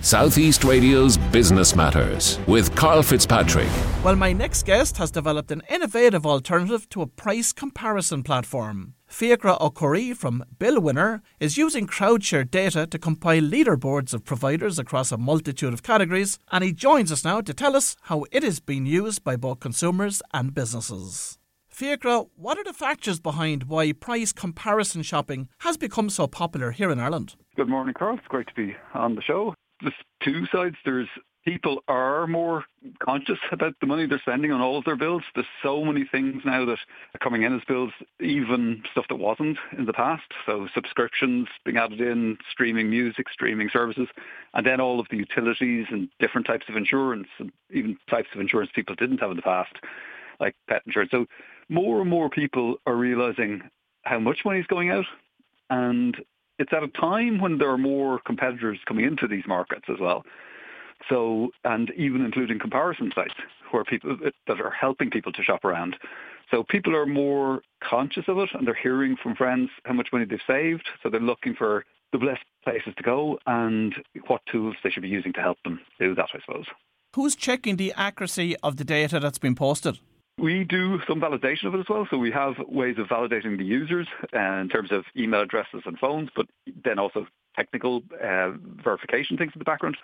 Southeast Radio's Business Matters with Carl Fitzpatrick. Well, my next guest has developed an innovative alternative to a price comparison platform. Fiachra O'Curry from BillWinner is using crowd-shared data to compile leaderboards of providers across a multitude of categories, and he joins us now to tell us how it is being used by both consumers and businesses. Fiachra, what are the factors behind why price comparison shopping has become so popular here in Ireland? Good morning, Carl. It's great to be on the show. There's two sides. People are more conscious about the money they're spending on all of their bills. There's so many things now that are coming in as bills, even stuff that wasn't in the past. So subscriptions being added in, streaming music, streaming services, and then all of the utilities and different types of insurance, and even types of insurance people didn't have in the past, like pet insurance. So more and more people are realising how much money is going out, and it's at a time when there are more competitors coming into these markets as well. So, and even including comparison sites where people that are helping people to shop around. So people are more conscious of it, and they're hearing from friends how much money they've saved. So they're looking for the best places to go and what tools they should be using to help them do that, I suppose. Who's checking the accuracy of the data that's been posted? We do some validation of it as well. So we have ways of validating the users in terms of email addresses and phones, but then also technical verification things in the background.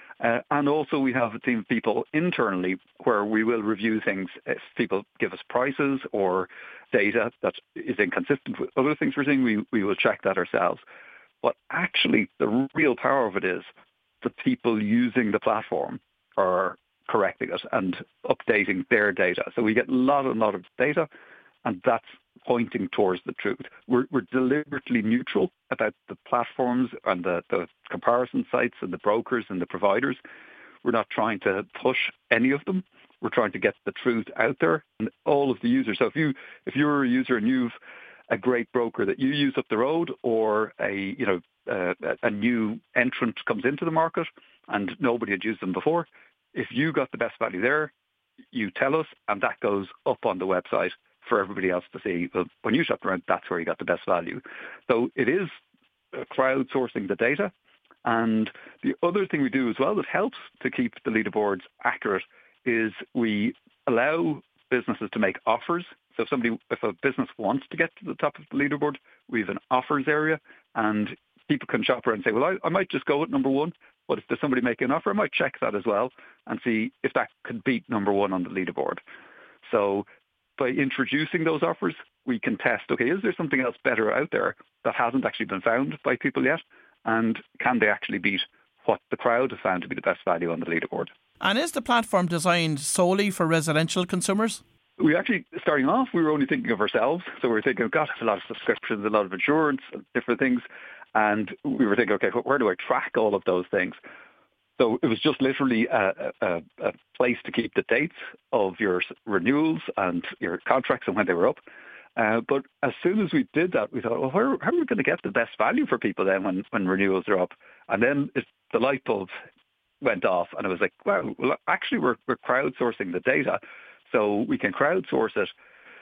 And also we have a team of people internally where we will review things if people give us prices or data that is inconsistent with other things we're seeing. We will check that ourselves. But actually the real power of it is the people using the platform are correcting it and updating their data. So we get a lot of data, and that's pointing towards the truth. We're deliberately neutral about the platforms and the comparison sites and the brokers and the providers. We're not trying to push any of them. We're trying to get the truth out there and all of the users. So if you're a user and you've a great broker that you use up the road, or a new entrant comes into the market and nobody had used them before, if you got the best value there, you tell us, and that goes up on the website for everybody else to see. Well, when you shopped around, that's where you got the best value. So it is crowdsourcing the data. And the other thing we do as well that helps to keep the leaderboards accurate is we allow businesses to make offers. So if a business wants to get to the top of the leaderboard, we have an offers area, and people can shop around and say, well, I might just go with number one, but if there's somebody making an offer, I might check that as well and see if that could beat number one on the leaderboard. So by introducing those offers, we can test, okay, is there something else better out there that hasn't actually been found by people yet? And can they actually beat what the crowd have found to be the best value on the leaderboard? And is the platform designed solely for residential consumers? We actually, starting off, we were only thinking of ourselves. So we were thinking, God, a lot of subscriptions, a lot of insurance, different things. And we were thinking, okay, where do I track all of those things? So it was just literally a place to keep the dates of your renewals and your contracts and when they were up. But as soon as we did that, we thought, well, how are we going to get the best value for people then when renewals are up? And then the light bulb went off, and it was like, wow, well, actually we're crowdsourcing the data. So we can crowdsource it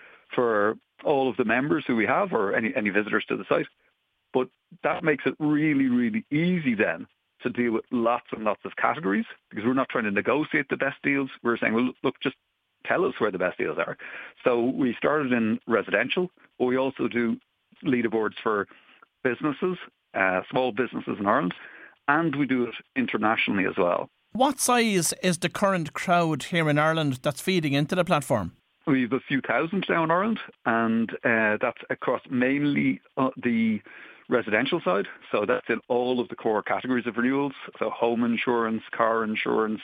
for all of the members who we have or any visitors to the site. But that makes it really, really easy then to deal with lots and lots of categories, because we're not trying to negotiate the best deals. We're saying, well, look, just tell us where the best deals are. So we started in residential, but we also do leaderboards for businesses, small businesses in Ireland, and we do it internationally as well. What size is the current crowd here in Ireland that's feeding into the platform? We have a few thousand now in Ireland, and that's across mainly the residential side. So that's in all of the core categories of renewals. So home insurance, car insurance,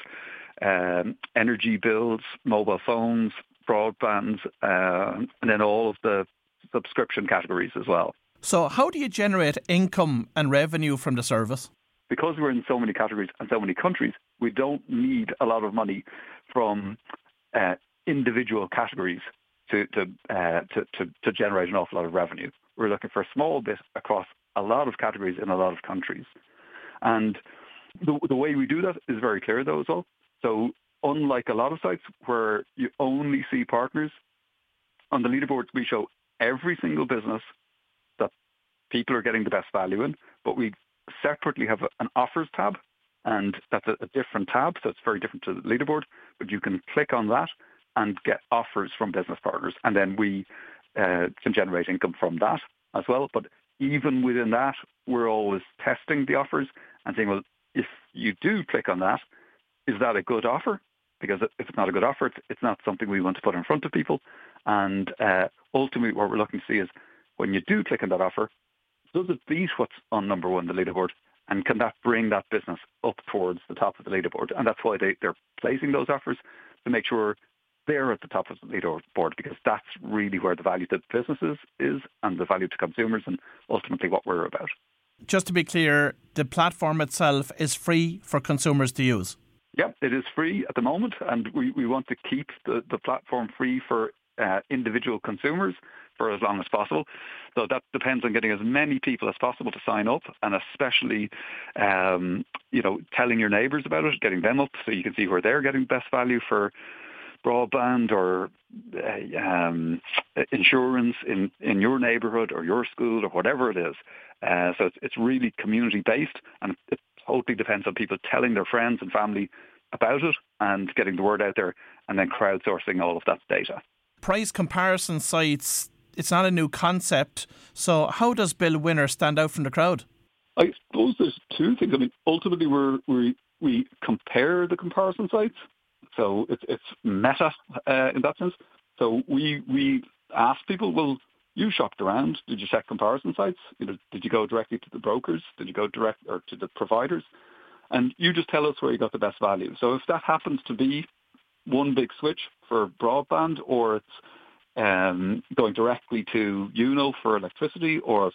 energy bills, mobile phones, broadband, and then all of the subscription categories as well. So how do you generate income and revenue from the service? Because we're in so many categories and so many countries, we don't need a lot of money from individual categories to generate an awful lot of revenue. We're looking for a small bit across a lot of categories in a lot of countries. And the way we do that is very clear, though, as well. So unlike a lot of sites where you only see partners, on the leaderboards we show every single business that people are getting the best value in, but we separately have an offers tab and that's a different tab, so it's very different to the leaderboard, but you can click on that and get offers from business partners, and then we can generate income from that as well. But even within that, we're always testing the offers and saying, well, if you do click on that, is that a good offer? Because if it's not a good offer, it's not something we want to put in front of people. And ultimately, what we're looking to see is when you do click on that offer, does it beat what's on number one, the leaderboard? And can that bring that business up towards the top of the leaderboard? And that's why they're placing those offers, to make sure they're at the top of the leaderboard, because that's really where the value to businesses is and the value to consumers, and ultimately what we're about. Just to be clear, the platform itself is free for consumers to use? Yeah, it is free at the moment, and we want to keep the platform free for individual consumers for as long as possible. So that depends on getting as many people as possible to sign up, and especially, telling your neighbours about it, getting them up so you can see where they're getting best value for broadband or insurance in your neighbourhood or your school or whatever it is. So it's really community-based, and it totally depends on people telling their friends and family about it and getting the word out there, and then crowdsourcing all of that data. Price comparison sites, it's not a new concept. So how does Bill Winner stand out from the crowd? I suppose there's two things. I mean, ultimately we compare the comparison sites. So it's meta in that sense. So we ask people, well, you shopped around. Did you check comparison sites? Did you go directly to the brokers? Did you go direct or to the providers? And you just tell us where you got the best value. So if that happens to be one big switch for broadband, or it's going directly to UNO for electricity, or if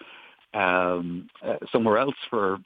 it's somewhere else for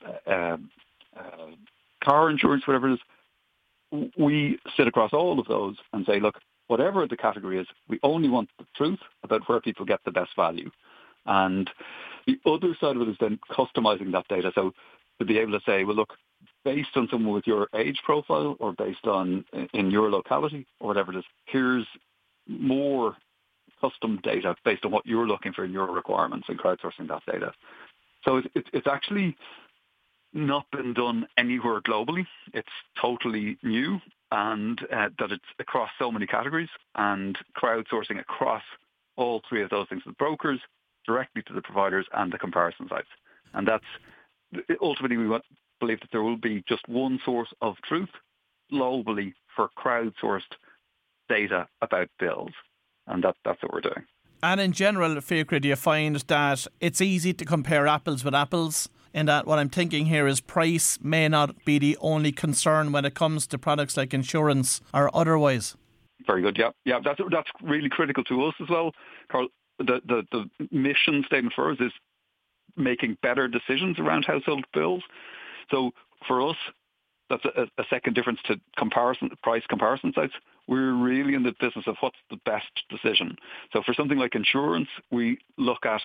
car insurance, whatever it is, we sit across all of those and say, look, whatever the category is, we only want the truth about where people get the best value. And the other side of it is then customizing that data. So to be able to say, well, look, based on someone with your age profile, or based on in your locality or whatever it is, here's more custom data based on what you're looking for in your requirements, and crowdsourcing that data. So it's actually not been done anywhere globally. It's totally new, and that it's across so many categories, and crowdsourcing across all three of those things, the brokers, directly to the providers, and the comparison sites. And that's ultimately, we believe that there will be just one source of truth globally for crowdsourced data about bills. And that's what we're doing. And in general, Fiachra, do you find that it's easy to compare apples with apples? In that what I'm thinking here is price may not be the only concern when it comes to products like insurance or otherwise. Very good. Yeah. That's really critical to us as well, Carl. The mission statement for us is making better decisions around household bills. So for us, that's a second difference to price comparison sites. We're really in the business of what's the best decision. So for something like insurance, we look at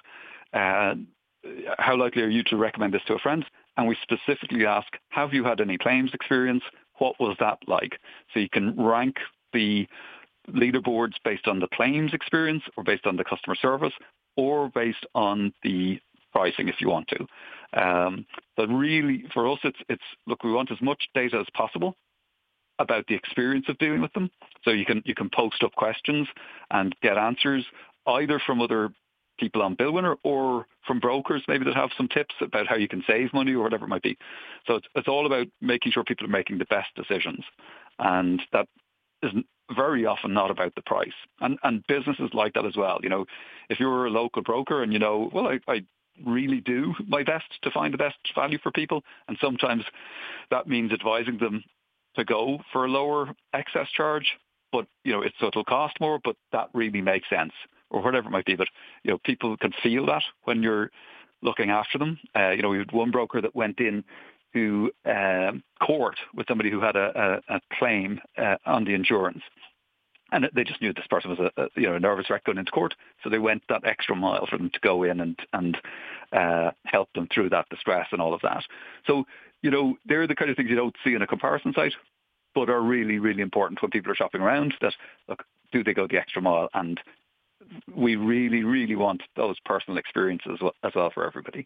how likely are you to recommend this to a friend? And we specifically ask, have you had any claims experience? What was that like? So you can rank the leaderboards based on the claims experience, or based on the customer service, or based on the pricing if you want to. But really, for us, it's look, we want as much data as possible about the experience of dealing with them. So you can post up questions and get answers either from other people on Bill Winner or from brokers maybe that have some tips about how you can save money or whatever it might be. So it's all about making sure people are making the best decisions, and that is very often not about the price. And businesses like that as well. If you're a local broker and I really do my best to find the best value for people, and sometimes that means advising them to go for a lower excess charge, but it'll cost more, but that really makes sense, or whatever it might be. But people can feel that when you're looking after them. We had one broker that went in to court with somebody who had a claim on the insurance. And they just knew this person was a nervous wreck going into court, so they went that extra mile for them to go in and help them through that distress and all of that. So they're the kind of things you don't see in a comparison site, but are really, really important when people are shopping around. That look, do they go the extra mile? And we really, really want those personal experiences as well for everybody.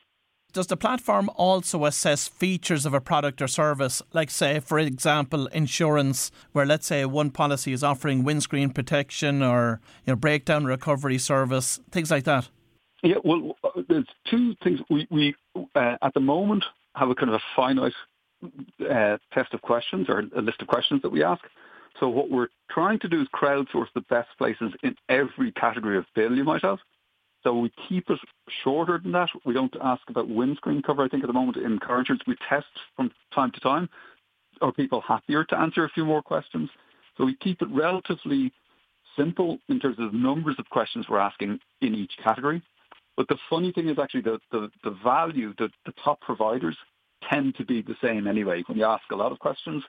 Does the platform also assess features of a product or service, like, say, for example, insurance, where, let's say, one policy is offering windscreen protection or breakdown recovery service, things like that? Yeah, well, there's two things. We at the moment have a kind of a finite test of questions or a list of questions that we ask. So what we're trying to do is crowdsource the best places in every category of bill you might have. So we keep it shorter than that. We don't ask about windscreen cover. I think at the moment in car insurance, we test from time to time. Are people happier to answer a few more questions? So we keep it relatively simple in terms of the numbers of questions we're asking in each category. But the funny thing is actually the value, the top providers tend to be the same anyway. When you ask a lot of questions,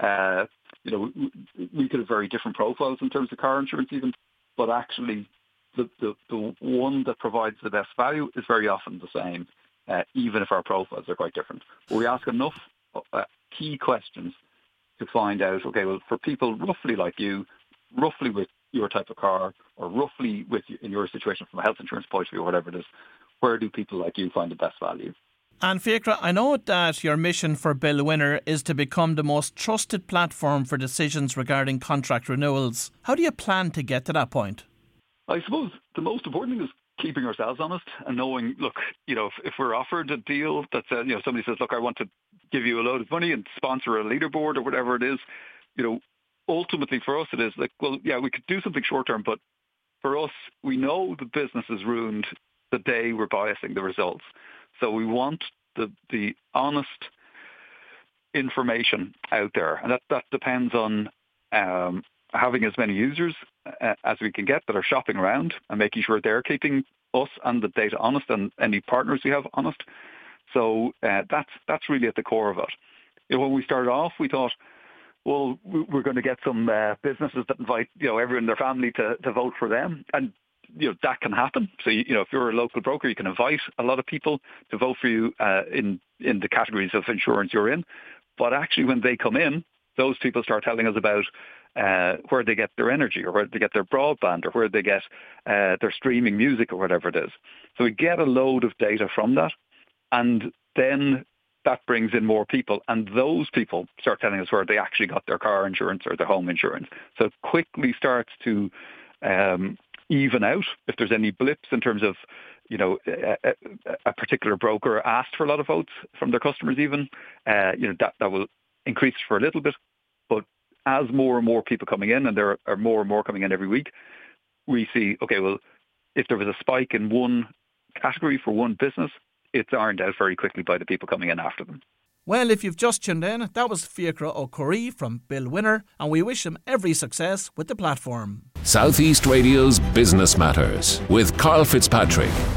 we could have very different profiles in terms of car insurance even, but actually the one that provides the best value is very often the same, even if our profiles are quite different. But we ask enough key questions to find out, okay, well, for people roughly like you, roughly with your type of car, or roughly in your situation from a health insurance point of view, or whatever it is, where do people like you find the best value? And Fiachra, I know that your mission for Bill Winner is to become the most trusted platform for decisions regarding contract renewals. How do you plan to get to that point? I suppose the most important thing is keeping ourselves honest and knowing, look, if we're offered a deal that says, somebody says, look, I want to give you a load of money and sponsor a leaderboard or whatever it is, ultimately for us it is like, well, yeah, we could do something short term, but for us, we know the business is ruined the day we're biasing the results. So we want the honest information out there. And that depends on having as many users as we can get that are shopping around and making sure they're keeping us and the data honest and any partners we have honest. So that's really at the core of it. When we started off, we thought, well, we're going to get some businesses that invite everyone in their family to vote for them, and that can happen. So if you're a local broker, you can invite a lot of people to vote for you in the categories of insurance you're in. But actually, when they come in, those people start telling us about where they get their energy, or where they get their broadband, or where they get their streaming music, or whatever it is. So we get a load of data from that, and then that brings in more people, and those people start telling us where they actually got their car insurance or their home insurance. So it quickly starts to even out if there's any blips in terms of, a particular broker asked for a lot of votes from their customers even, that will increase for a little bit. But as more and more people coming in, and there are more and more coming in every week, we see, okay, well, if there was a spike in one category for one business, it's ironed out very quickly by the people coming in after them. Well, if you've just tuned in, that was Fiachra O'Curry from Bill Winner, and we wish him every success with the platform. Southeast Radio's Business Matters with Carl Fitzpatrick.